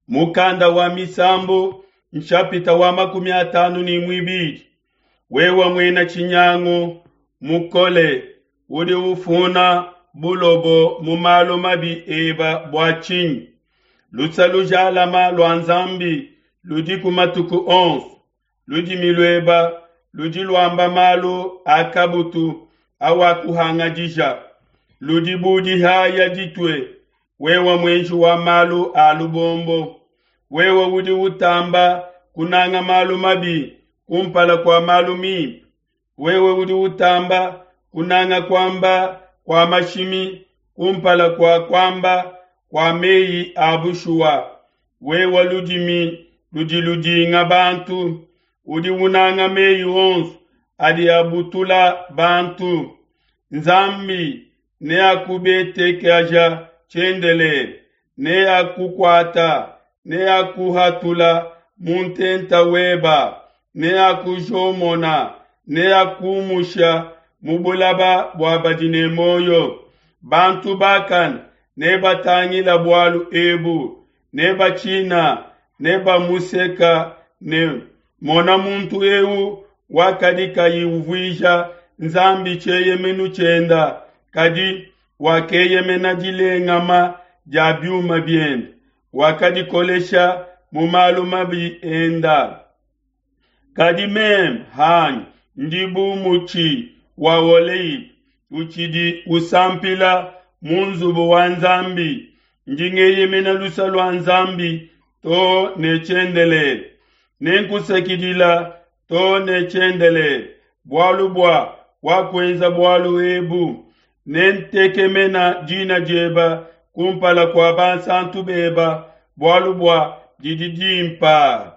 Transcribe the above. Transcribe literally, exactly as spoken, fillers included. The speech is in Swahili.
Mukanda wa misambo nchapita wa makumi atanu ni mwibili. Wewa mwena chinyango mukole udi ufuna bulobo mumalo mabi eba bwachinyi. Lutsa lujalama lwanzambi ludi kumatuku onsu. Ludi milweba ludi luamba malo akabutu awakuhanga jisha. Ludi budi haya jitwe. Wewa mwenju wa malo alubombo. Wewa udi utamba kunanga malo mabi kumpala kwa malo mi. Wewe udi utamba kunanga kwamba kwa mashimi kumpala kwa kwamba kwa meyi abushua. Wewa ludimi ludi ludi nga bantu udi unanga meyi onsu adi abutula bantu. Nzambi ne akubete kaja chendele ne akukwata ne akuhatula muntenta weba ne akujomona ne akumusha mubulaba bwabadine moyo. Bantu bakan ne batangila bwalu ebu ne bachina ne bamuseka ne mona muntu ewu wakadika yiuvwisha nzambi cheye menu chenda kadi wakeye menajile ngama jabiuma bienda wakadi kolesha mumalu mabi enda kadi mem hany ndibu muchi wawolei uchidi usampila munzubu wanzambi njingeye menalusa lwanzambi to nechendele nenkusekidila to nechendele bwalu bwa wakwenza bwalu ebu nenteke mena jina jeba kumpala kwa bansantu beba bwalu bwa dididimpa.